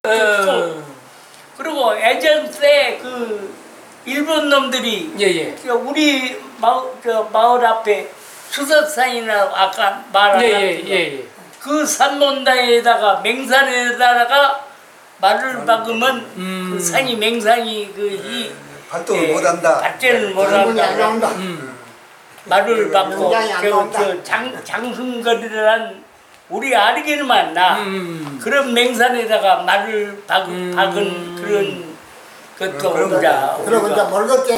그리고 예전에 그 일본 놈들이 예예. 우리 마을 앞에 수석산이나 아까 말한 예예예. 그 산몬다에다가 맹산에다가 말을 박으면 그 산이 맹산이 그이 발동을 못한다. 발전을 장군이 안 못한다. 나온다. 말을 박고 굉장히 안 나온다. 장순거리란 우리 아르기는만 나 그런 맹산에다가 말을 박은 그런 것도 그런 보자. 그러고 이제 멀겋게